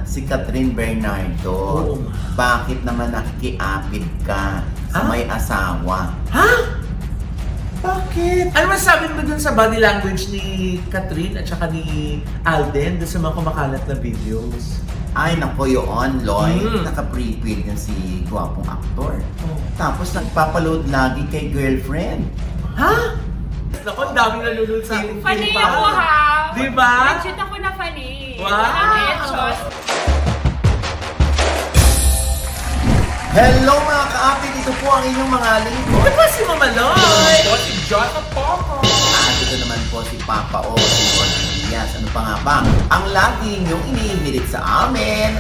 si Catherine Bernardo. Oo. Bakit naman nakikiapid ka sa may asawa? Ha? Bakit? Ano masasabi mo dun sa body language ni Catherine at saka ni Alden dun sa mga kumakalat na videos? Ay, nako yun, Lloyd. Mm. Naka-prequel yan si gwapong aktor. Oh. Tapos nagpapaload lagi kay girlfriend. Ha? Naku, ang daming nanonood sa ating Funny K-pop. ako ha! Diba? Legit ako na funny. Wow! Walang etchos. Hello mga kaapid! Ito po ang inyong mga lingkod. Ito po si Mama Lloyd! Ito si John Poco! At ito naman po si Papa O, si Jorge Diaz. Ano pa nga ba? Ang lagi niyong inihirit sa amin.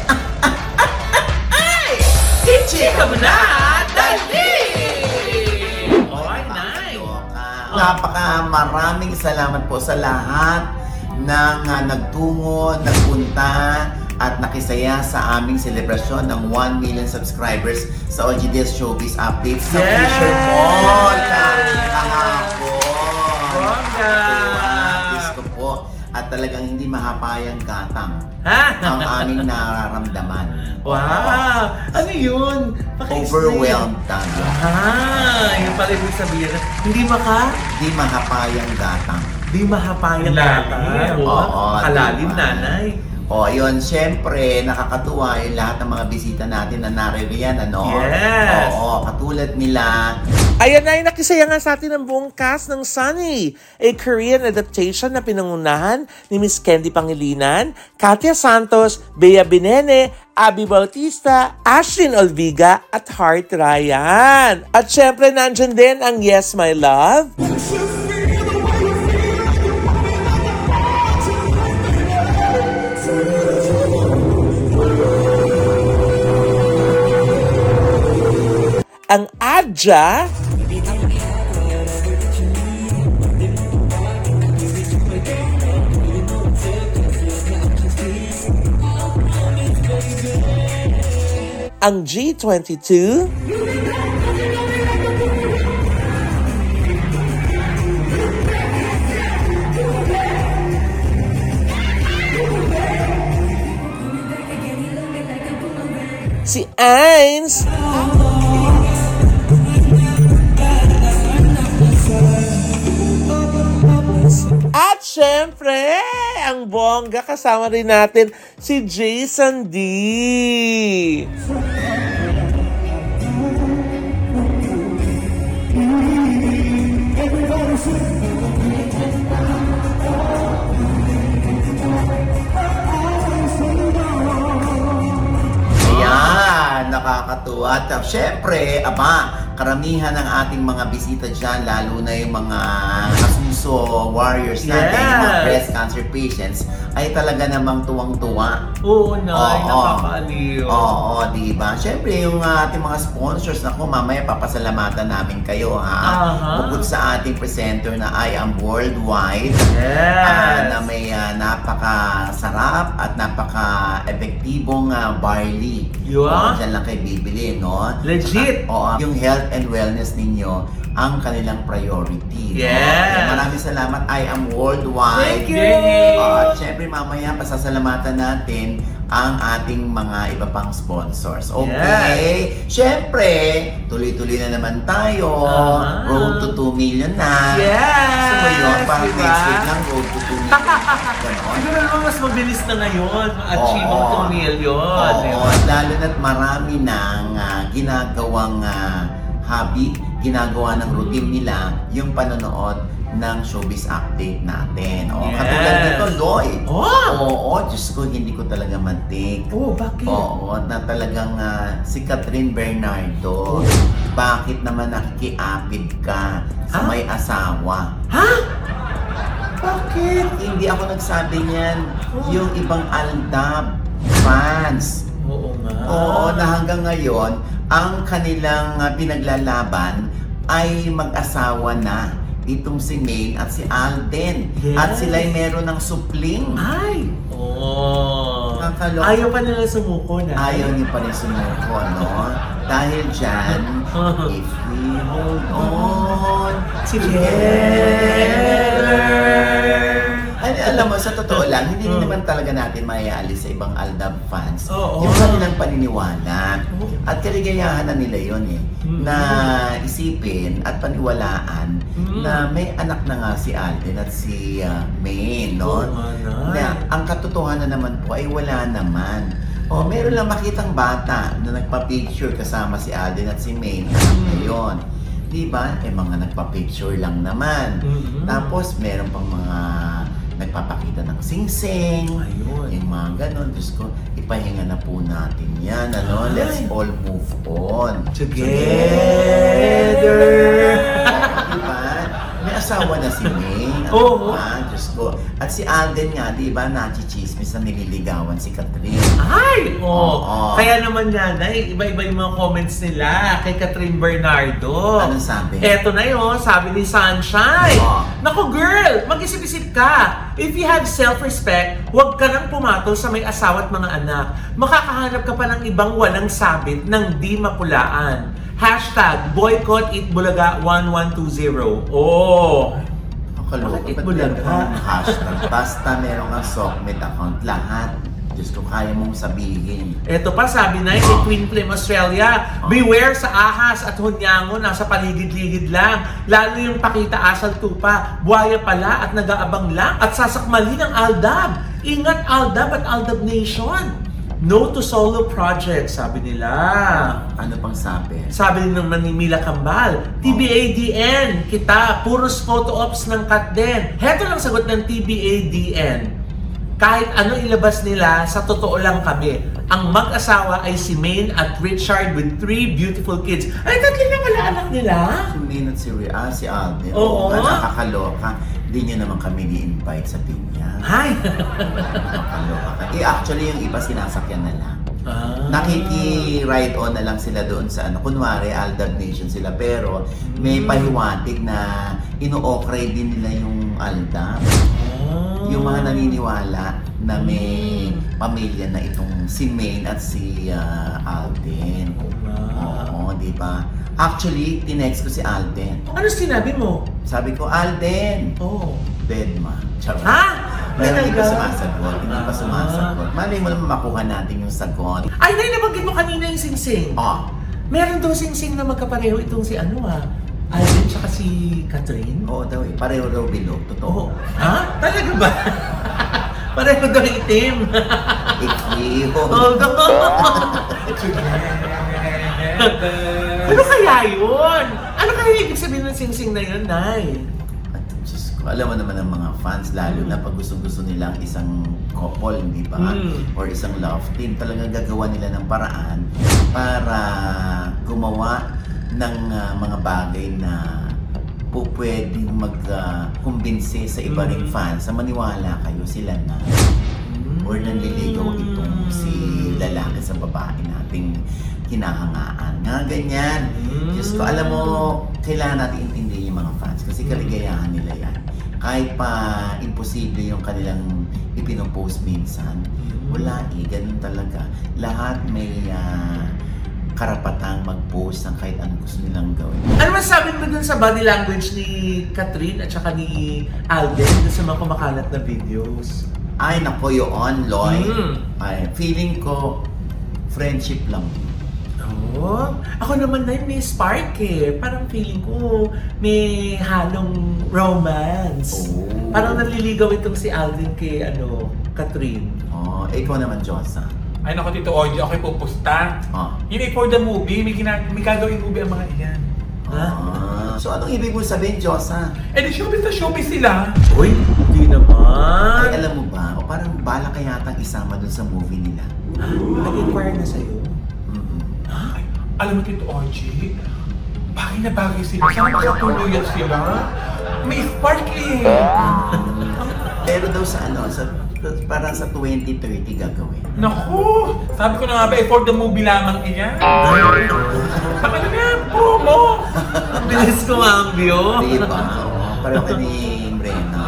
Chika mo na! Dali! Oy, nice! Maraming salamat po sa lahat ng nagtungo, nagpunta, at nakisaya sa aming selebrasyon ng 1 million subscribers sa OGDS Showbiz Updates sa Yes! Fisher Mall kahapon. Bongga! Diyos ko po. At talagang hindi mahapayang gatang Ha? ang aming nararamdaman. Wow! Ano yun? Paki-explain. Overwhelmed tayo. Yung pala ibig sabihin. Hindi Mahapayang gatang. Di mahapayang Lalim. Oo, Kalalim, diba? nanay. O, yun, syempre, nakakatuwa yung lahat ng mga bisita natin na naririyan, ano? Yes! Oo, katulad nila. Ayan na, nakisaya nga sa atin ang buong cast ng Sunny, a Korean adaptation na pinangunahan ni Miss Candy Pangilinan, Katia Santos, Bea Binene, Abby Bautista, Ashlyn Olviga, at Heart Ryan. At syempre, nandyan din ang Yes My Love, ang Adja, ang G22, si Ains, at syempre, ang bongga, kasama rin natin si Jason D. Ayan, nakakatuwa. At syempre, karamihan ng ating mga bisita dyan, lalo na yung mga Asuso warriors natin, Yes! yung mga breast cancer patients, ay talaga namang tuwang-tuwa. Oo, Nay. Oo. Nakakaaliw. Oo, diba? Siyempre, yung ating mga sponsors, naku, mamaya papasalamatan namin kayo, ha? Aha. Bukod sa ating presenter na I Am Worldwide, Yes! na may napakasarap at napaka-epektibong barley. Yun. Oo, dyan lang kayo bibili, no? Legit. Oo, yung health and wellness ninyo ang kanilang priority. no? Yes. Kaya maraming salamat. I Am Worldwide. Thank you! At syempre mamaya pasasalamatan natin ang ating mga iba pang sponsors. Okay? Syempre, tuloy-tuloy na naman tayo. Aha. Road to 2 million na. Yes! So yun, parang Diba? next week lang, road to 2 million. Ganon. Siguro naman mas mabilis na ngayon achieve ang Oo. 2 million. Oo, diba? at lalo na't marami nang ginagawang hobby, ginagawa ng routine nila yung panonood ng showbiz update natin. O, Yes. katulad nito, Lloyd. Oh! Oo, Diyos ko, hindi ko talaga mantik. Oh, bakit? Oo, na talagang si Catherine Bernardo. Bakit naman nakikiapid ka sa Ha? may asawa? Ha? Bakit? Hindi ako nagsabi niyan. Yung ibang Aldab fans. Oo nga. Oo, na hanggang ngayon, ang kanilang pinaglalaban ay mag-asawa na. Itong si Maine at si Alden. Yes. At sila'y meron ng supling. Ay! Oo. Nakakaloka. Ayaw pa nila sumuko na. Ayaw niyo pa rin sumuko, no? Dahil dyan, if we hold on Together. Ay, alam mo, sa totoo lang, hindi rin naman talaga natin maiaalis sa ibang Aldab fans Oo. yung kanilang paniniwala. At kaligayahan na nila yun na isipin at paniwalaan na may anak na nga si Alden at si Maine, no? Na ang katotohanan naman po ay wala naman. O, meron lang makitang bata na nagpa-picture kasama si Alden at si Maine. Anak na yun. Diba? Mga nagpa-picture lang naman. Tapos, meron pang mga nagpapakita ng sing-sing. Ayun. Yung mga ganon. Diyos ko, ipahinga na po natin yan. Ano? Ay. Let's all move on. Together. Diba? May asawa na si May. Oo. Diyos ko. At si Alden nga, diba, nachichismis na nililigawan si Catherine. Ay! Oo. Kaya naman nanay, iba-iba yung mga comments nila kay Catherine Bernardo. Anong sabi? Eto na yun, sabi ni Sunshine. Oo. Naku girl, mag-isip-isip ka. If you have self-respect, huwag ka nang pumatol sa may asawa at mga anak. Makakahanap ka pa ng ibang walang sabit ng di mapulaan. Hashtag boycott Itbulaga 1120. Oh! Kaloka, Bakit ba't Itbulaga? meron kang hashtag? Basta meron kang Sockmate account, lahat. Diyos ko, kaya mong sabihin. Ito pa, sabi na kay Twin Flame Australia, beware sa ahas at hunyango, nasa paligid-ligid lang. Lalo yung pakita asal tupa, buhaya pala at nag-aabang lang at sasakmali ng Aldab. Ingat Aldab at Aldab Nation. No to solo project, sabi nila. Ano pang sabi? Sabi ng Manimila Kambal, TBADN, kita, puros photo ops ng cut din. Heto lang sagot ng TBADN. Kahit ano ilabas nila, sa totoo lang kami. Ang mag-asawa ay si Maine at Richard with 3 beautiful kids. Ay, tatlo na pala anak nila? Si Maine at si Alden. Oo. Nakakaloka. Hindi niyo naman kami ni-invite sa pinya. Ay! Nakakaloka ka. Actually, yung iba sinasakyan na lang. Ah. Nakiki-ride on na lang sila doon sa kunwari, Aldab Nation sila. Pero may pahiwatig na ino-okray din nila yung Aldab. Yung mga naniniwala na may pamilya na itong si Maine at si Alden. Oo, di ba? Actually, tinext ko si Alden. Ano sinabi mo? Sabi ko, Alden, Oh. Bedma. Charot. Ha? Pero hindi pa Talaga? sumasagot. Hindi pa sumasagot. Malay mo naman makuha natin yung sagot. Ay, nabanggit mo kanina yung singsing. Oh, Meron daw singsing na magkapareho itong si Alden tsaka si Catherine. oo daw eh. Pareho daw bilog. Totoo. Oo. Ha? Talaga ba? Pareho daw itim. Ikiho. Oh, ano kaya yun? Ano kaya ibig sabihin ng singsing na yun, Nay? At Diyos ko, alam mo naman ang mga fans, lalo na pag gusto-gusto nilang isang couple, hindi ba? Or isang love team, talagang gagawa nila ng paraan para gumawa ng mga bagay na po pwedeng mag-kumbinse sa iba ring fans sa maniwala kayo sila na or nanliligaw itong si lalaki sa babae nating hinahangaan. Nga ganyan. Diyos ko, alam mo, kailangan natin intindihin yung mga fans kasi kaligayahan nila yan. Kahit pa imposible yung kanilang ipinopost minsan, wala ganun talaga. Lahat may karapatang mag-post ng kahit anong gusto nilang gawin. Ano masasabi mo dun sa body language ni Catherine at saka ni Alden dun sa mga kumakalat na videos? Ay, nako yun, Loy. Mm. Ay, feeling ko, friendship lang. Oh, ako naman na may spark eh. Parang feeling ko may halong romance. Oh. Parang naliligaw itong si Alden kay Catherine. Oh, ikaw naman, Josa. Ay naku, Tito Oji, ako'y pupusta. Oh. Yun ay for the movie, may gagawing movie ang mga iyan. So, anong ibig mo sabihin, Josa? Eh di showbiz na showbiz sila. Uy, hindi naman. Ay, alam mo ba? O parang bala ka yatang isama dun sa movie nila. Nag-inquire na sa'yo. Ay, alam mo, Tito Oji, bagay na bagay sila. Sana makatuluyan sila. May spark eh. Pero daw sa parang sa 2030 gagawin. Naku, sabi ko na nga ba, eh, for the movie lamang iyan. Baka na nga, promo. Bilis ko mambyo. Di ba? Oo, pareho ka ni Brena.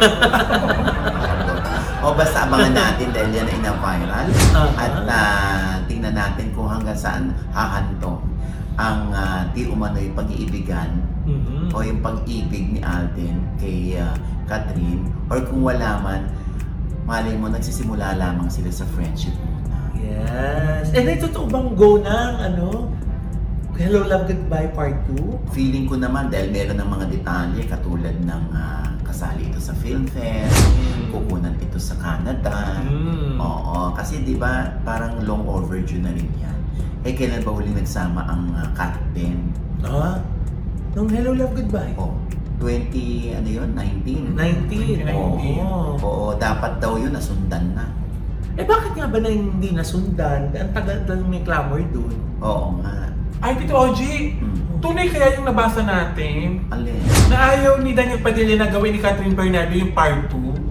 O basta abangan natin dahil yan ay na-viral. At tingnan natin kung hanggang saan hahantong ang di umano'y pag-iibigan o yung pag-ibig ni Alden kay Catherine or kung wala man, malay mo, nagsisimula lamang sila sa friendship muna. Yes. And ay, totoo bang go ng Hello, Love, Goodbye Part 2? Feeling ko naman, dahil meron ng mga detalye katulad ng kasali ito sa film fest, kukunan ito sa Canada. Oo, kasi di ba parang long overdue na rin yan. Kailan ba huling nagsama ang Kat Ben? Nung Hello, Love, Goodbye? Oh, 19. 19. Oo, oo, dapat daw yun nasundan na. Bakit nga ba na hindi nasundan? Ang tagal may clamor dun. Oo nga. Ay, Tito Oji, tunay kaya yung nabasa natin Alin? na ayaw ni Daniel Padilla na gawin ni Catherine Bernardo yung part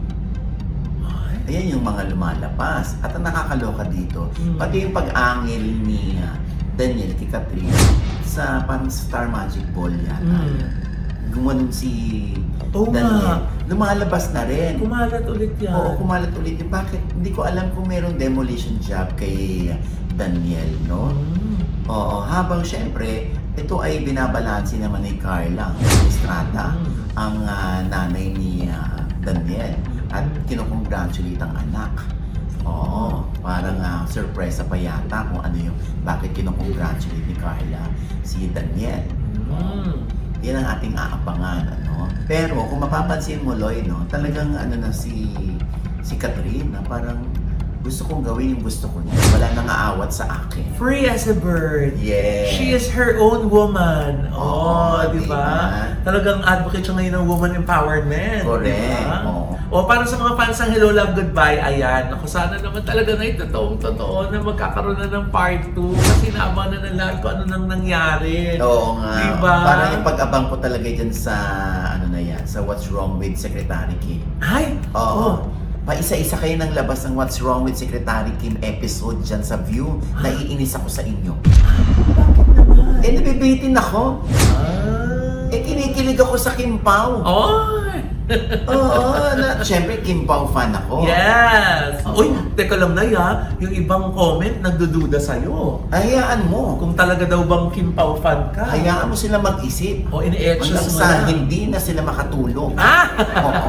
2? Ayan yung mga lumalabas. At ang nakakaloka dito, pati yung pag-angil ni Daniel kay Catherine sa parang Star Magic Ball yata. Gumanon si Daniel. Lumalabas na rin. Kumalat ulit yan. Oo, kumalat ulit yun. Bakit? Hindi ko alam kung merong demolition job kay Daniel, no? Oo, habang syempre, ito ay binabalansi naman ni Carla Estrada, ang nanay ni Daniel, at kinukongratulate ang anak. Oo, parang surprise pa yata kung ano yung bakit kinukongratulate ni Carla si Daniel. Yan ang ating aabangan, ano? Pero kung mapapansin mo, Loy, no, talagang si Catherine na parang gusto kong gawin yung gusto ko niya. Wala nang aawat sa akin. Free as a bird. Yes. She is her own woman. Oo, Di ba? diba? Talagang advocate siya ngayon ng woman empowerment. Correct. Diba? Oo. Para sa mga fans ng Hello, Love, Goodbye, ayan. Ako, sana naman talaga na totoong-totoo na magkakaroon na ng part 2 kasi naabangan na ng lahat kung ano nang nangyari. Oo nga. Diba? Parang ipag-abang ko talaga dyan sa, sa What's Wrong with Secretary Kim. Ay! Oo. Pa-isa-isa kayo ng labas ng What's Wrong with Secretary Kim episode dyan sa View. Naiinis ako sa inyo. Bakit naman? Nabibitin ako. Kinikilig ako sa Kim Pao. Oo, syempre Kim Pao fan ako. Yes! Oo. Uy, teka lang na yung ibang comment nagdududa sa'yo. Hayaan mo. Kung talaga daw bang Kim Pao fan ka. Hayaan mo sila mag-isip. O ini-excuse Hanggang mo sa na. hindi na sila makatulog. Oo.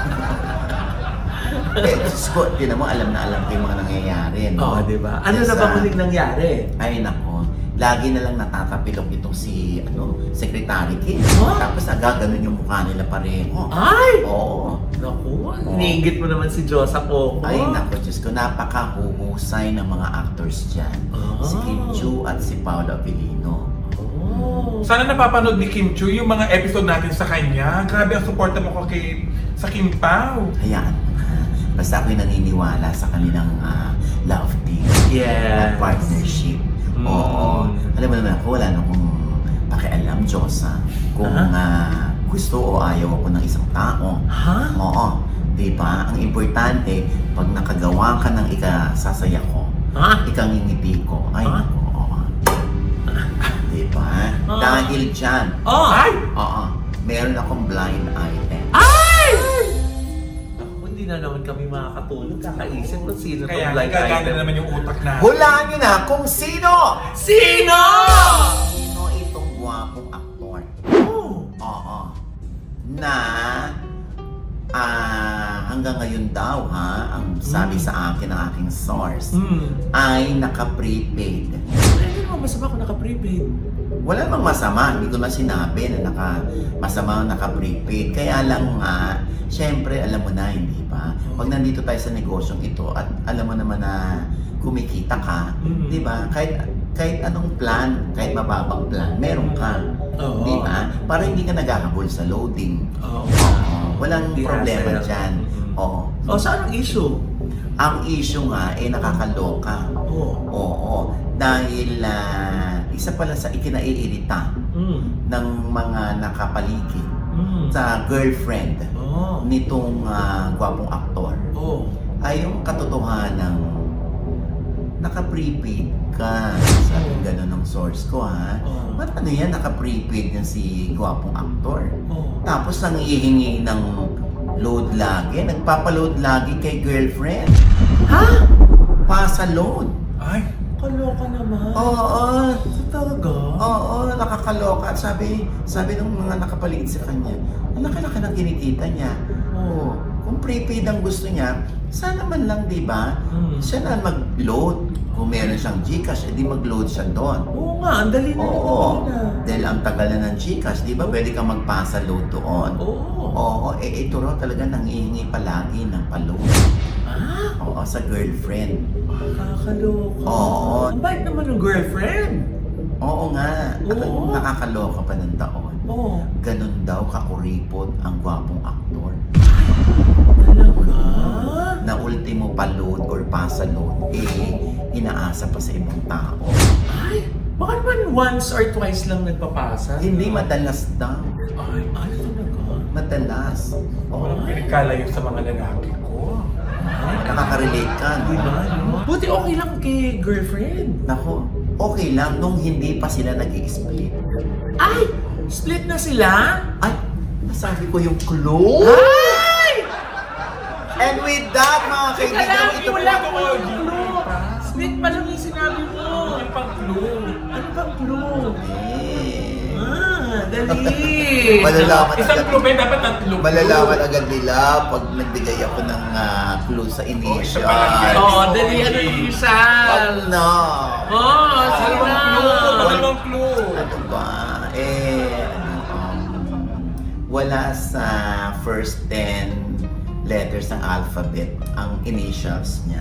Diyos ko, tinan mo, alam na alam ko yung mga nangyayari. Oo, di ba? Ano na ba muling nangyari? Ay, nako. Lagi na lang natatapilok itong si, Secretary Kim. Huh? Tapos nagaganon yung mukha nila pareho. Ay! Oo. Naku, iniingit mo naman si Josa Coco. Ay, nako, Diyos ko, napakahuhusay ng mga actors dyan. Si Kim Chu at si Paolo Avellino. Sana napapanood ni Kim Chu yung mga episode natin sa kanya. Grabe ang suporta mo ko sa Kim Pao. Hayaan mo na. Basta ako'y naniniwala sa kanilang love team. Yes. At partnership. Oo. Alam mo naman ako, wala na akong pakialam, Diyosa. Kung gusto o ayaw ako ng isang tao. Ha? Oo. Diba? Ang importante, pag nakagawa ka ng ikasasaya ko, ikangingiti ko, ay nako, oo. Diba? Dahil dyan, oo, meron akong blind item. Hindi na naman kami makakatulog. Kakaisip kung sino Kaya itong blind nagagana item. naman yung utak na. Hulaan nyo na kung sino! Sino? Sino itong gwapong aktor? Oo. Na hanggang ngayon daw ang sabi sa akin ng aking source ay naka-prepaid. Hindi naman masama kung naka-prepaid. Wala mang masama, hindi ko na sinabi na masama naka-prepaid. Kaya lang syempre alam mo na, hindi ba? Pag nandito tayo sa negosyong ito at alam mo naman na kumikita ka, di ba? Kahit anong plan, kahit mababang plan, meron ka. Di ba? Para hindi ka naghahabol sa loading. Walang problema dyan. Saan ang issue? Ang issue nga, nakakaloka. Oo. Dahil isa pala sa ikinaiirita ng mga nakapaligid sa girlfriend nitong gwapong aktor ay yung katotohanan ng naka-prepaid ka. Sabi gano'n ng source ko, Ba't ano yan, naka-prepaid yan si gwapong aktor? Tapos nangihingi ng load lagi, nagpapaload lagi kay girlfriend. Pasa load. Ay, Kaloka naman. Oo. Talaga? Oo, nakakaloka. Sabi ng mga nakapaligid sa kanya, ang laki-laki ng kinikita niya. Kung prepaid ang gusto niya, sana man lang, di ba? Siya na mag-load. Kung meron siyang GCash, edi mag-load siya doon. Oo nga, ang dali na Oo. na. Dahil ang tagal na ng GCash, di ba? Pwede kang magpasa load doon. Oo. Oo, ito raw talaga nangihingi palagi ng paload. Oo, sa girlfriend. Kakaloka. Oo. Ang bait naman ng girlfriend. Oo nga. At ang Oo. nakakaloka pa ng taon. Oo. Ganun daw kakuripot ang gwapong aktor. Talaga? Na ultimo pa-load or pasa-load, inaasa pa sa ibang tao. Ay, baka naman once or twice lang nagpapasa. Hindi madalas daw. Ay, talaga? Madalas. Walang pinagkalayo sa mga lalaki ko. Nakaka-relate ka, Di di ba? ba? No? Buti okay lang kay girlfriend. Nako, okay lang nung hindi pa sila nag-i-split. Ay! Split na sila? Ay, nasabi ko yung clue. Ay! And with that, mga kaibigan, ito po wala ang ko yung clue. Split pa lang yung sinabi mo. Yung pang clue. Ano bang clue? Eh, Dali. Malalaman Isang agad, clue ba? Dapat tatlo. malalaman agad nila pag nagbigay ako ng clue sa initial. isa pa lang yan. Oo, dali. Ano yung isa? Wag na. Oo, sige Dalawang na. clue. Dalawang clue. Ano ba? Wala sa first 10 letters ng alphabet ang initials niya.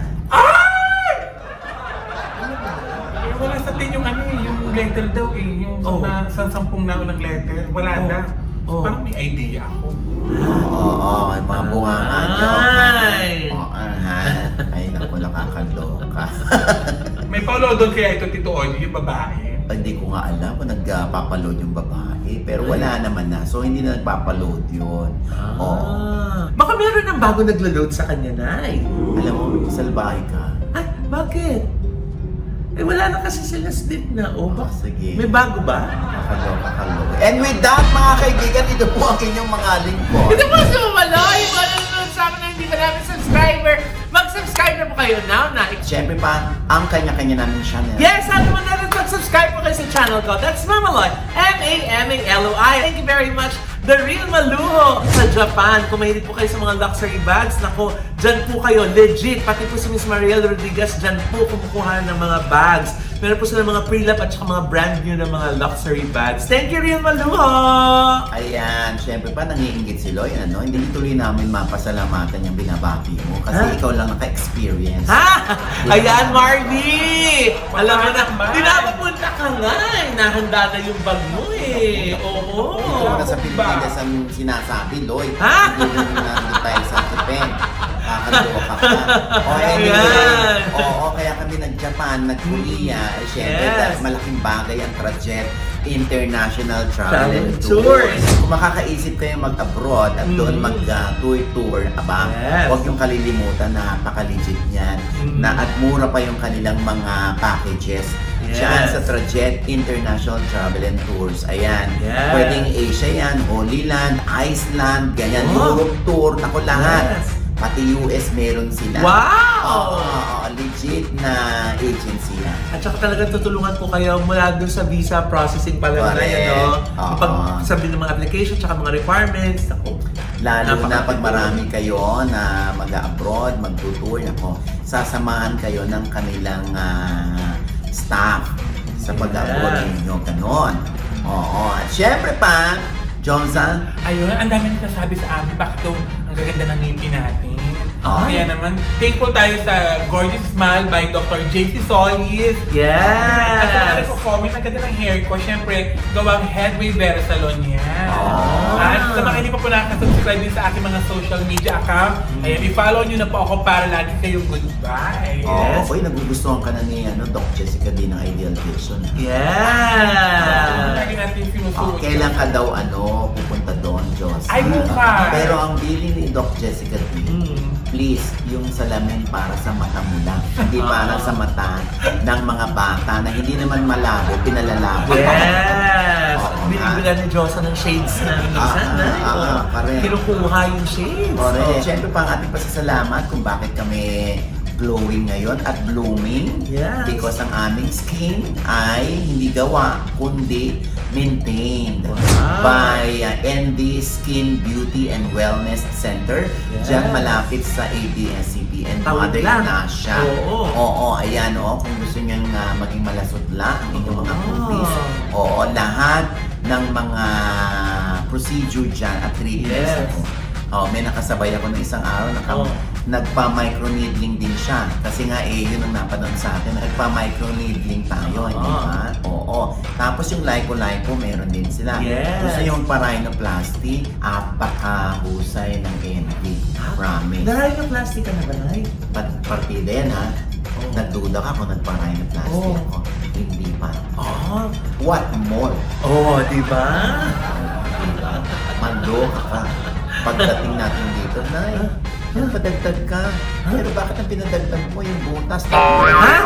Wala sa atin yung ano eh, yung letter daw eh. Yung Oh. sa 10 na unang letter. Wala Oh. na. Oh. Parang may idea ako. Oo, may mga bunga nga niyo. Ay! Oo, ay, naku, nakakaloka. May follow doon kaya ito, Tito Oji, yung babae. Hindi ko nga alam kung nagpapaload yung babae. Pero wala naman na. So, hindi na nagpapaload yun. Oo. Baka meron ng bago naglo-load sa kanya, Nay. Alam mo, salbahe ka. Ay, bakit? Eh, wala na kasi sila split na. O, Oh, sige. may bago ba? Kakaloka. And with that, mga kaibigan, ito po ang inyong mga lingkod. Ito po si Mamaloy! Manonood sa amin na hindi pa namin subscriber. Mag-subscribe na po kayo now na. Siyempre pa, ang kanya-kanya namin channel. Yes, at naman natin mag-subscribe po kayo sa channel ko. That's Mamaloy. M-A-M-A-L-O-I. Thank you very much. The Real Maluho sa Japan. Kung mahilig po kayo sa mga luxury bags, nako, dyan po kayo. Legit. Pati po si Miss Mariel Rodriguez, dyan po kumukuha ng mga bags. Meron po sila mga pre-lap at saka mga brand new na mga luxury bags. Thank you, Real Maluho! Ayan, syempre pa, nangiingit si Loy, ano? Hindi tuloy namin mapasalamatan yung binabati mo kasi Ha? ikaw lang naka-experience. Ha? Ayan, Marvy! Alam mo na, Masama. pinapapunta ka nga eh. Nahanda na yung bag mo eh. Oo. Ikaw na sa Pilipinas ang sinasabi, Loy. Ha? Hindi lang nandun tayo sa Japan. Kakaloka ka. O, anyway, Ayan. oo, kaya kami nag-Japan, nag-Korea. Eh, syempre, Yes. dahil malaking bagay ang Trajet International Travel and Travel Tours. Tours. Kung makakaisip kayo mag-abroad at doon mag-tour, aba, Yes. huwag yung kalilimutan na napaka-legit niyan. Na at mura pa yung kanilang mga packages. Yes. Diyan sa Trajet International Travel and Tours. Ayan. Yes. Pwedeng Asia yan, Holy Land, Iceland, ganyan, Oh. Europe tour, naku lahat. Yes. Pati US meron sila. Wow! Oo, legit na agency yan. At saka talagang tutulungan ko kayo mula doon sa visa processing pa lang na Correct. yan, no? Oo. Pag sabi ng mga application, tsaka mga requirements, ako. Lalo na pag Napakatipid. marami kayo na mag-abroad, mag-tour, ako, sasamahan kayo ng kanilang staff sa pag-abroad Yes. ninyo. Ganon. Oo. At syempre pa, Johnson, Ayun, ang dami nagsasabi sa amin, bakit daw ang gaganda ng ngipin natin. Ay. Kaya naman, thankful tayo sa Gorgeous Smile by Dr. JC Solis. Yes! At sa mga nagko-comment, ang ganda ng hair ko, syempre, gawang Headway Vera Salon yan. Oh. At sa mga hindi pa po nakasubscribe din sa aking mga social media account, ayan, i-follow nyo na po ako para lagi kayong goodbye. Yes. Oy, nagugustuhan ka na ni Doc Jessica din ng Ideal Kitchen. Yes! Lagi natin sinusuot. Kailan ka daw pupunta doon, Diyos? Ay, bukas. Pero ang bili ni Doc Jessica D, please, yung salamin para sa mata mo lang. Hindi para sa mata ng mga bata na hindi naman malabo, pinalalabo. Yes! Oo, Binibilan ni Josa ng shades na minsan na. correct. Kinukuha yung shades. Correct. Oh. Siyempre pa ang ating pasasalamat kung bakit kami glowing ngayon at blooming. Yes. Because ang aming skin ay hindi gawa, kundi maintained Wow. by ND Skin Beauty and Wellness Center. Yes. Diyan malapit sa ABS-CBN, Tawid Mother lang. Ignacia. Oo. Oo, ayan o. Kung gusto niyang maging malasutla ang inyong mga Oo. cuties. Oo, lahat ng mga procedure dyan at treatments. Yes. Oh, may nakasabay ako ng isang araw, Oo. nagpa-microneedling din siya. Kasi nga yun ang napanood sa atin. Nagpa-microneedling tayo, hindi ba? Oo. Tapos yung lipo-lipo, meron din sila. Yes. Gusto yung pa-rhinoplasty, apakahusay ng envy. Promise. Narhinoplasty ka na ba, Nay? Partida yan, ha? Oo. Nagduda ka kung nagpa-rhinoplasty Oo. ako. Hindi pa. Oh. What more? Oh, di ba? Diba? Mandoka ka. Pagdating natin dito, Nay, padagdag ka. Pero bakit ang pinadagdag mo yung butas? Ha?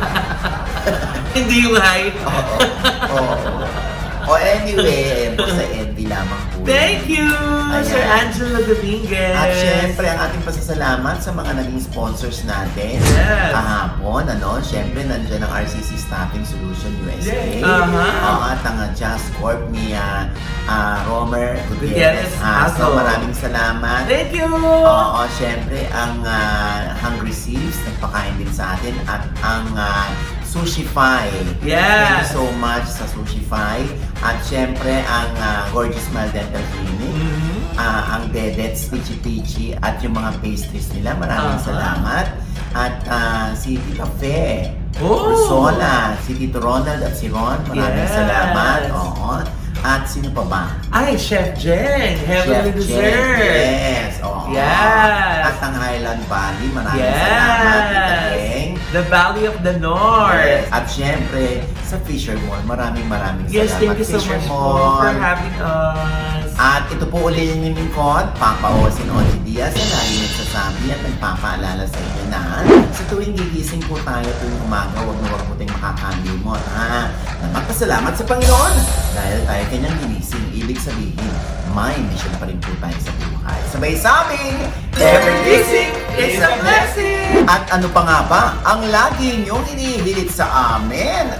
Hindi yung height. Oo. Oo. O anyway, ayan po sa Envy lamang po. Thank you, Ayan. Sir Angelo Dominguez. At syempre, ang ating pasasalamat sa mga naging sponsors natin. Yes. Kahapon, syempre, nandiyan ang RCC Staffing Solution USA. Yes. Uh-huh. At ang Just Corp ni Romer Gutierrez Gutierrez Hazo. Hazo. Maraming salamat. Thank you. Oo, syempre, ang Hungry Seas, nagpakain din sa atin. At ang Sushify. Yes. Thank you so much sa Sushify. At syempre, ang Gorgeous Smile Dental Clinic. Mhm. Ang Dedets, Peachy Peachy, at yung mga pastries nila. Maraming Uh-huh. salamat. At si Tita Fe, Oh. Ursola, si Tito Ronald at si Ron. Maraming Yes. salamat. Oo. At sino pa ba? Ay, Chef Jen. Heavenly Chef Jen. Dessert. Yes. Oo. Yes. At ang Highland Valley. Maraming salamat, Tita Geng. The Valley of the North. Yes. At syempre, sa Fisher Mall. Maraming Yes, salamat, thank you so Fisher much Mall. for having us. At ito po uli yung inyong lingkod, Papa Osin Oji Diaz, na lagi nagsasabi at nagpapaalala sa inyo na sa tuwing gigising po tayo tuwing umaga, huwag po tayong makakalimot, ha? Na magpasalamat sa Panginoon dahil tayo kanyang ginising. Ibig sabihin, may mission pa rin po tayo sa buhay. Sabay sa amin, Every gising is a blessing. At ano pa nga ba ang lagi niyong inihilit sa amin?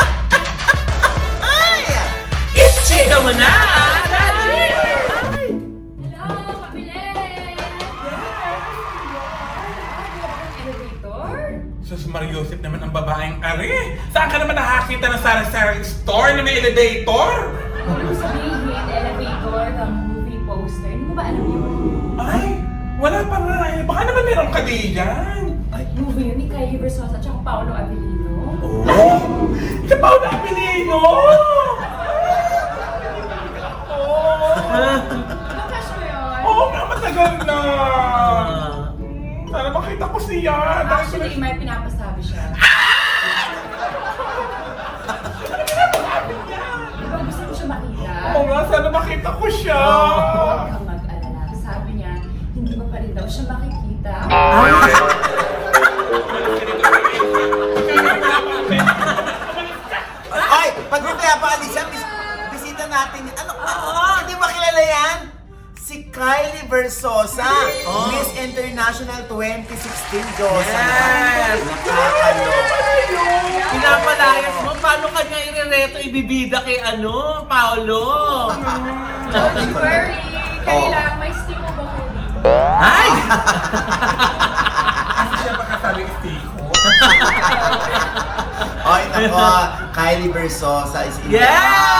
Ay! Ichika mo na! Hello, pamilya! Elevator? Sus Mariosip naman ang babaeng ari. Saan ka naman nakakita ng sari-sari store na may elevator? Ano sabihin, elevator, the movie poster. Hindi mo ba alam yun? Ay, wala pa nga eh. Baka naman meron ka di dyan. Movie yun ni Kylie Versosa at saka Paolo Avellino. Oh! Sa Paolo Avellino! Nakash mo yun? Oo nga, matagal na! Sana makita ko siya. Actually, may pinapasabi siya. Diba gusto ko siya makita? Oo nga, sana makita ko siya. Huwag kang mag-alala. Sabi niya, hindi mo pa rin daw siya makikita. Ay, pag mo kaya pa Alisa, bisita natin. Ano? Hindi ba kilala yan? Si Kylie Versosa, Miss International 2016, Diyos. Yes! Nakakaloka. Pinapalayas mo, paano kanya irereto ibibida kay Paolo? Don't worry. Kailangan may stick mo ba ko dito? Ay! Kasi siya pagkasabing stiko. Ay, nako, Kylie Versosa is in the Yes!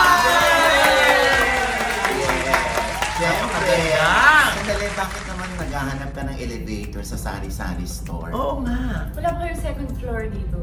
Siyempre, Maganda. sandali, bakit naman naghahanap ka ng elevator sa sari-sari store? Oo nga. Wala ba kayong second floor dito?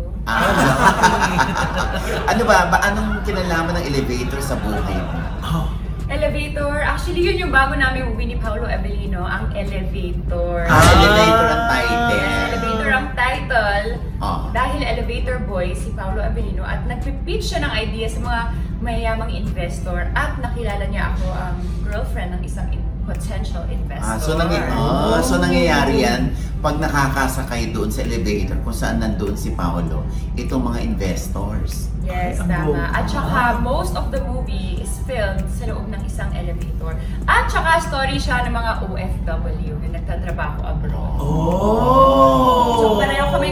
Ano ba? Anong kinalaman ng elevator sa buhay mo? Elevator. Actually, yun yung bago namin movie ni Paolo Avellino, ang Elevator. Elevator ang title. Elevator ang title. Ah. Dahil elevator boy si Paolo Avellino at nagpipitch siya ng idea sa mga mayayamang investor at nakilala niya ako ang girlfriend ng isang potential investor. So nangyayari yan pag nakakasakay doon sa elevator kung saan nandoon si Paolo, itong mga investors. Yes, Ay, ang tama. bongga. At saka, most of the movie is filmed sa loob ng isang elevator. At saka, story siya ng mga OFW na nagtatrabaho abroad. Oh! So, pareho kami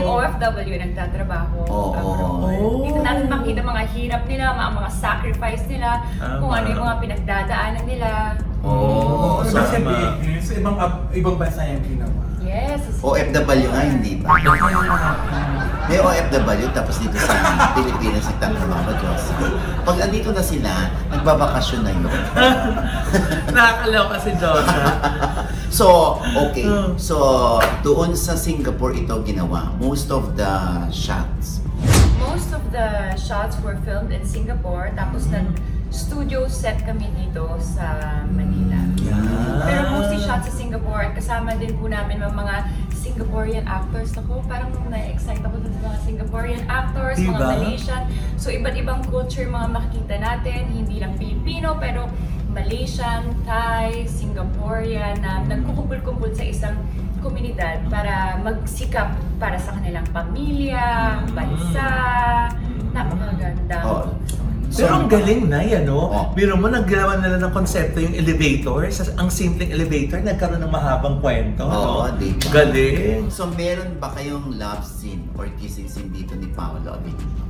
OFW nagtatrabaho. Oo. Dito natin makita mga hirap nila, mga sacrifice nila, kung ano yung mga pinagdadaanan nila. Oo. So, sabihin, sa ibang bansa yung ginawa. Yes. OFW nga, hindi ba? May OFW tapos dito sa Pilipinas nagtatrabaho, Diyos. Pag andito na sila, nagbabakasyon na yun. Nakakalaw kasi Josa. So, okay. So, doon sa Singapore ito ginawa. Most of the shots. Most of the shots were filmed in Singapore, tapos nag-studio set kami dito sa Manila. Pero mostly shot sa Singapore at kasama din po namin mga Singaporean actors. Ako, parang na-excite ako dun sa mga Singaporean actors, mga Diba? Malaysian. So iba't ibang culture mga makikita natin, hindi lang Pilipino, pero Malaysian, Thai, Singaporean na nagkukumpul-kumpul sa isang komunidad para magsikap para sa kanilang pamilya, bansa. Napakaganda. Oh. Pero ang galing na yan, no? Oh. Biro mo, naggawa nila ng konsepto yung elevator. Ang simpleng elevator, nagkaroon ng mahabang kwento. Oo, no? di ba? Galing. So, meron ba kayong love scene or kissing scene dito ni Paolo Abilino?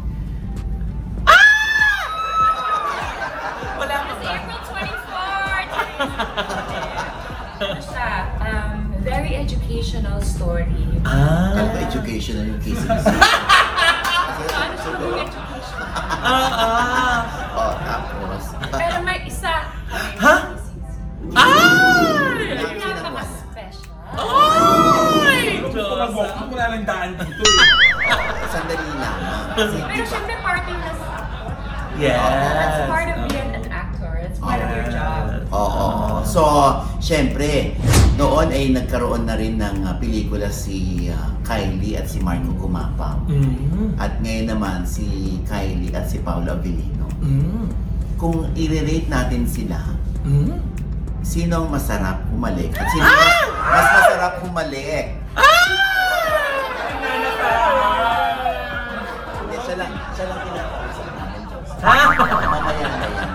Wala pa Kasi ba? April 24! Ano siya? Very educational story. Ano ba educational yung kissing scene? Ano siya yung educational? Oh, tapos. Pero may isa. Ha? Ay! Napaka-special. Ay! Kung mag-walk, wala lang daan dito Sandali lamang. Kasi, Pero syempre part of this. Yes. That's part of being an actor. That's part of your job. Oo. So, syempre, noon ay nagkaroon na rin ng pelikula si Kylie at si Marco Gumapa. At ngayon naman si Kylie at si Paolo Abilino. Kung i-rate natin sila, sino ang masarap humalik? At sino mas masarap humalik? Hindi, siya lang kinakausap namin, Diyos. Mamaya na yan.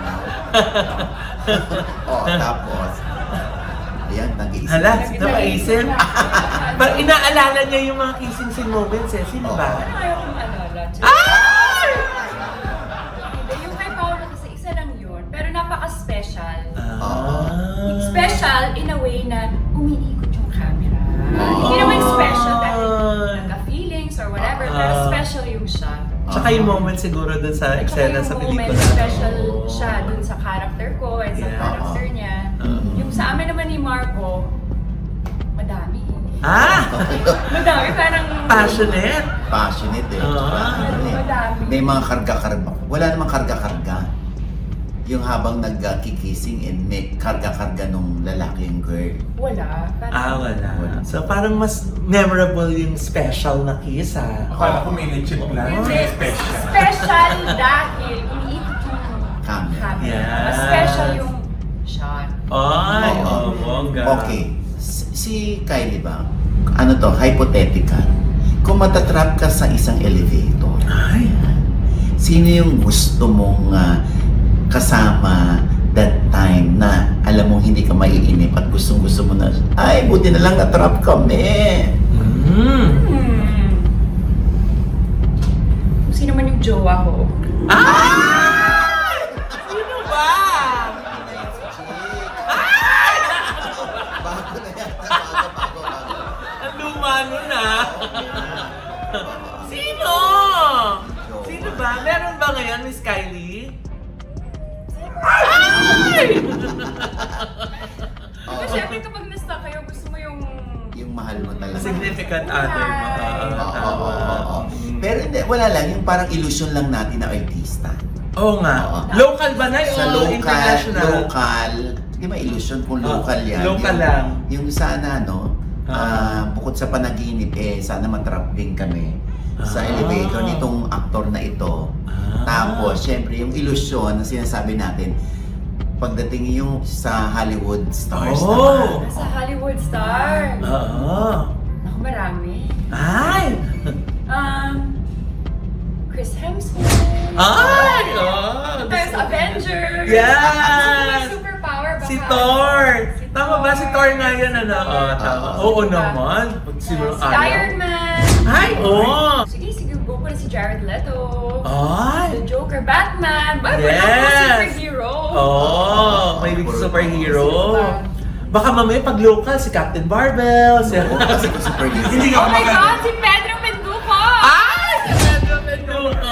Tapos, ayan, nag-iisip. Hala, napaisip. Pag inaalala niya yung mga kissing scene moments eh. Sino ba? Ano ayaw kong alala? Ay! Hindi, yung kay Paolo kasi isa lang yun. Pero napaka-special. Special in a way na umiikot yung camera. Hindi naman special dahil nagka-feelings or whatever, pero special yung shot. Tsaka yung moment siguro dun sa At saka eksena yung sa moment, pelikula. special siya dun sa character ko and sa Yeah. character niya. Yung sa amin naman ni Marco, madami. Madami, parang... Passionate. Passionate eh. Madami. May mga karga-karga. Wala namang karga-karga. Yung habang nagkikissing and may karga-karga nung lalaki yung girl. Wala. Wala. So parang mas memorable yung special na kiss Akala ko may na-chip lang. Hindi, Special. special dahil umiikot yung Camera. Yeah. Mas special yung shot. Ay, Oo. bongga. Okay. Si Kylie ba? Ano to? Hypothetical. Kung matatrap ka sa isang elevator, Ay. sino yung gusto mong kasama that time na alam mong hindi ka maiinip at gustong-gusto mo na, ay, buti na lang na-trap kami. Kung sino man yung jowa ko. Sino ba? Bago na yan. Bago. Ang luma nun Sino? Sino ba? Meron ba ngayon, Miss Kylie? Kasi syempre kapag na-stuck kayo, gusto mo yung... Yung mahal mo talaga. Significant other mo. Oo. Pero hindi, wala lang. Yung parang illusion lang natin na artista. Oo nga. Oo. Local ba na Sa o international? local. Hindi ba illusion kung local yan? Local yung, lang. Yung sana, bukod sa panaginip, sana matrapping kami sa elevator nitong aktor na ito. Tapos, syempre, yung illusion na sinasabi natin, pagdating yung sa Hollywood stars naman. Sa Hollywood star. Oo. Naku, marami. Ay! Chris Hemsworth. Ay! Tapos Avengers. Yes! Gusto mo yung superpower baka. Si Thor! Si Tama Tama ba? Si Thor nga yan, ano? Tama. Oo naman. Sino Si Iron Man. Ay, oo. Sige, go ko na si Jared Leto. Ay. The Joker, Batman. But Yes. we're not superhero. Oh, may superhero. Sino ba? Baka mamaya pag local, si Captain Barbell. Si... Oo, kasi ko superhero. Hindi Oh ako my God, si Pedro Menduco. Ay! Si Pedro Menduco!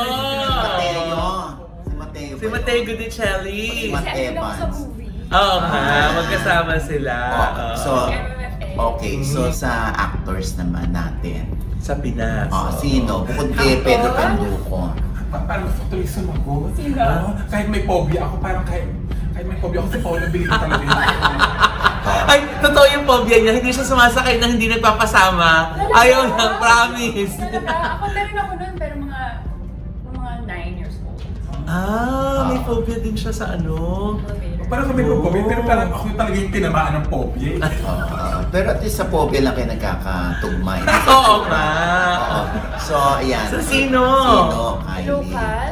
Si Si Mateo Gudicelli. Si Matt Kasi ano lang sa Evans. movie. Oo nga, magkasama sila. So, MMFA. okay, so sa actors naman natin, Sa Pinas. sino? Bukod kay Pedro Penduko. Parang gusto ko tuloy sumagot. Sino? Kahit may phobia ako, parang kahit may phobia ako, si Paolo Abilino talaga yun. Ay, totoo yung phobia niya. Hindi siya sumasakay na hindi nagpapasama. Ayaw na, promise. Talaga, ako na rin ako nun, pero mga 9 years old. May phobia din siya sa ano. Parang kami may phobia, pero parang ako talaga yung tinamaan ng phobia. Pero at least sa phobia lang kayo nagkakatugma. Oo nga. Oo. So, ayan. So, sino? Sino? Kylie. Local?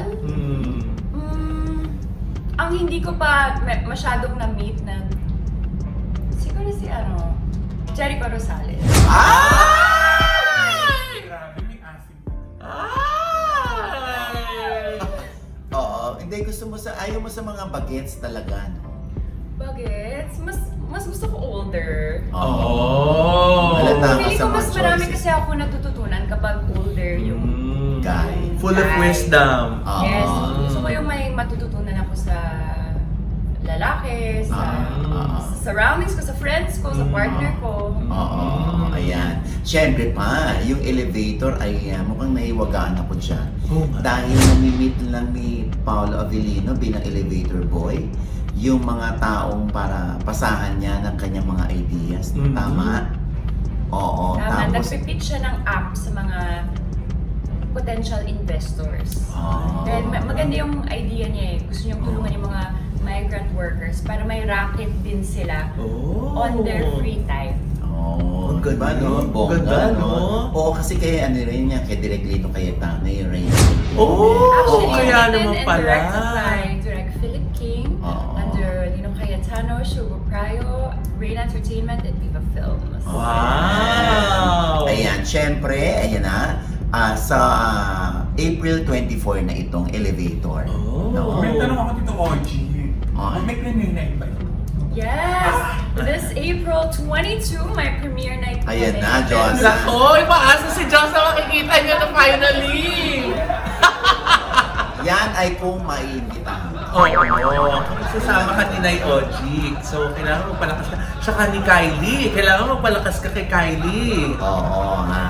Ang hindi ko pa masyadong na-meet na siguro si Jericho Rosales. Grabe, may asin. Oo. Hindi, ayaw mo sa mga bagets talaga, no? Bagets? Mas gusto ko older. Oh. Halata ka Feeling sa ko mas mga marami choices. kasi ako natututunan kapag older yung Guy. Full of wisdom. Yes, Ah. gusto ko yung may matututunan ako sa lalaki, sa surroundings ko, sa friends ko, sa partner ko. Oo, ayan. Siyempre pa, yung elevator ay mukhang nahiwagaan ako dyan. Oo nga. Dahil namimit lang ni Paolo Avellino bilang elevator boy, yung mga taong para pasahan niya ng kanyang mga ideas. Mhm. Tama? Oo, Tama, tapos... nagpipitch siya ng app sa mga potential investors. Ah. Dahil maganda yung idea niya eh. Gusto niyang tulungan yung mga migrant workers para may racket din sila on their free time. Oh, Ang ganda, no? Bongga, ganda, no? Oo, kasi kay ano rin niya, kay Direk Lito Cayetano, yung Rain. Oh, kaya written naman and pala. directed by Direk Philip King, Oo. under Lino Cayetano, Sugar Prayo, Rain Entertainment, and Viva Films. Wow! Ayan, syempre, ayan na, sa April 24 na itong elevator. Oh. No? May tanong ako dito, OG. Ah. May premiere night ba ito? Yes! This April 22, my premiere night. po Ayan ulit. na, Diyos. Nako, ipaasa si Diyos na makikita niyo na finally! Yan ay kung maiimbitahan. Oo, sasama ka ni Nay Oji. So, kailangan magpalakas ka. Tsaka ni Kylie. Kailangan magpalakas ka kay Kylie. Oo, ha?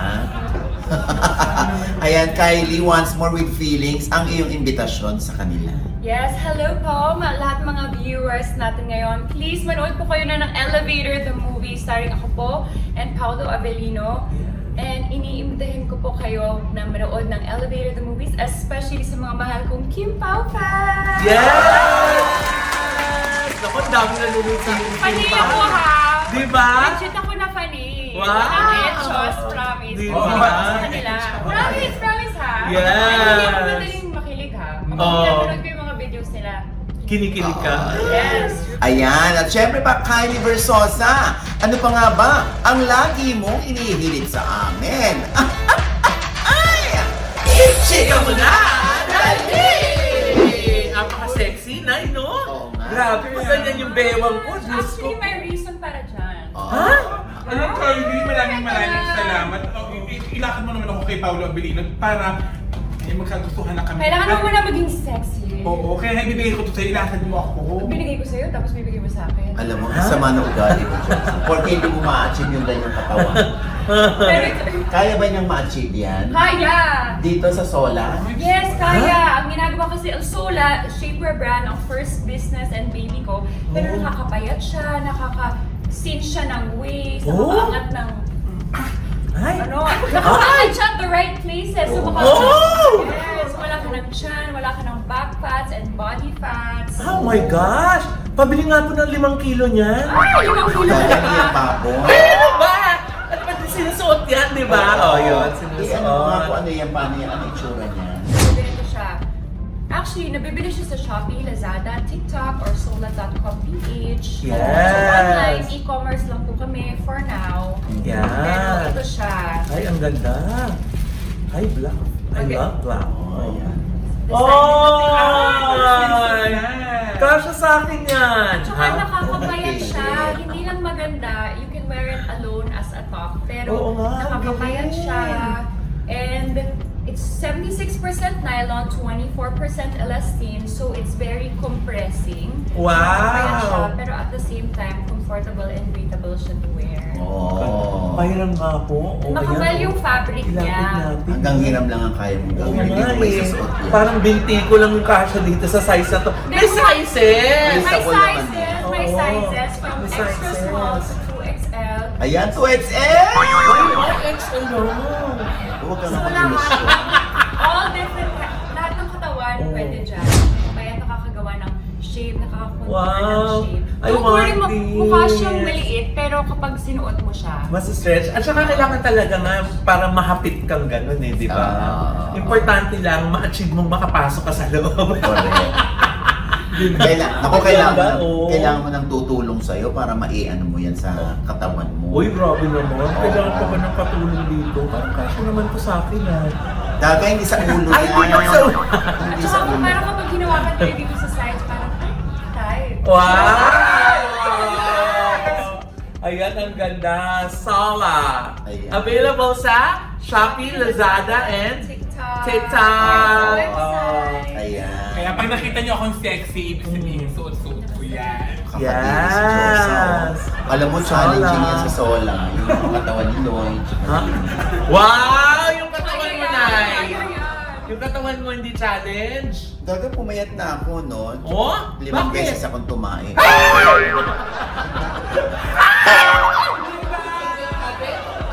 Ayan, Kylie, once more with feelings, ang iyong imbitasyon sa kanila. Yes, hello po lahat mga viewers natin ngayon. Please manood po kayo na ng Elevator the Movie starring ako po and Paolo Avellino. And iniimbitahin ko po kayo na manood ng Elevator the Movies, especially sa mga mahal kong Kim Pao fans! Yes! Naku, ang dami na nunod sa yung Funny ako ha! Diba? Legit ako na funny! Wow! Nakaka-etchos, promise. Diba? Promise sa kanila. Promise ha! Yes! Hindi ako madaling makilig ha. Kapag Oo. pinapanood ko yung mga videos nila. Kinikilig ka? Yes! Ayan, at syempre pa, Kylie Versosa, ano pa nga ba ang lagi mong inihilig sa amin? Ay! Chika mo na! Dali! Napaka-sexy, Nay, no? Oo nga. Grabe, kung ganyan yung bewang ko. Diyos ko. Actually, may reason para dyan. Ha? Alam ko, maraming salamat. Ilakad mo naman ako kay Paolo Abilino para magkagustuhan na kami. Kailangan mo muna maging sexy. Oo, kaya naibibigay ko ito sa'yo, ilakad mo ako. Binigay ko sa'yo, tapos bibigay mo sa akin. Alam mo, ang sama na ugali mo, Johnson. Porque hindi mo ma-achieve yung ganyang katawan. Pero ito, Kaya ba niyang ma-achieve yan? kaya! Dito sa Sola? Yes, kaya! Ang ginagawa kasi ang Sola, shapewear brand, ang first business and baby ko. Pero nakakapayat siya, nakaka-cinch siya ng waist, Oh? nakakaangat ng Ay! nakakaangat siya at the right places. So, Oh! yes, wala ka ng chan, wala ka ng back fats and body fats. Oh my gosh! Pabili nga po ng 5 kilo niyan. Ay, 5 kilo Kaya ka niya ba? babo. Ay, ano ba? Ano ba sinusuot yan, di ba? Oh, yun, Ano mo nga sinusuot. kung ano yan, paano yan, ang itsura niya? So, ganito siya. Actually, nabibili siya sa Shopee, Lazada, TikTok, or Sola.com.ph. Yes. So, online, e-commerce lang po kami for now. Pero Yan. ito siya. Ay, ang ganda. Ay, black. I Okay. love black. Oh, yan. Ay! Kasha sa akin yan. Tsaka Ha? nakakapayat siya. Okay. Hindi lang maganda. You can wear it alone as a top. Oo Pero nga, nakakapayat galing. siya. And it's 76% nylon, 24% elastane. So it's very compressing. Wow! Nakakapayat siya. Pero at the same time, comfortable and breathable siya to wear. Oh. Pahiram nga po. O, Makapal ayan, yung o. fabric Ilapit niya. natin. Hanggang hiram lang ang kaya mong Oo gawin. Hindi nga mo may eh. sasuot yan. Parang binti ko lang yung kasha dito sa size na to. May sizes! My Ako naman. sizes, my Oo. sizes from May extra sizes. small to 2XL. Ayan, 2XL! XL lang. Huwag kang So makinis ko. all different, lahat ng katawan Oo. pwede dyan. Kaya nakakagawa ng shape, nakakakontrol Wow. ng shape. I Don't worry, want this. mukha siyang maliit, pero kapag sinuot mo siya, Mas stretch. At saka kailangan talaga nga para mahapit kang ganun eh, di ba? Importante lang ma-achieve mong makapasok ka sa loob. Correct. Ako kailangan mo ng tutulong sa'yo para maiano mo yan sa katawan mo. Uy, grabe naman. Oo. Kailangan pa ba ng katulong dito? Parang kasya naman ko sa akin ah. Daga hindi sa ulo Ay, yan. hindi sa ulo. at Hindi saka sa ulo. parang kapag hinawakan tayo dito sa sides, parang, tight. Wow! Ayan, ang ganda. Sola. Ayan. Available sa Shopee, Lazada, and TikTok. TikTok. Website. Ayan. Kaya pag nakita niyo akong sexy, ibig sabihin, suot-suot ko yan. Kakatili si Josa. Yes. Alam mo, challenging yan sa Sola. Yung katawan ni Lloyd. Ha? Wow! Yung katawan mo, Nay! Ayan. Yung katawan mo hindi challenge? Daga pumayat na ako, no? Oh? 5 Bakit? beses akong tumae.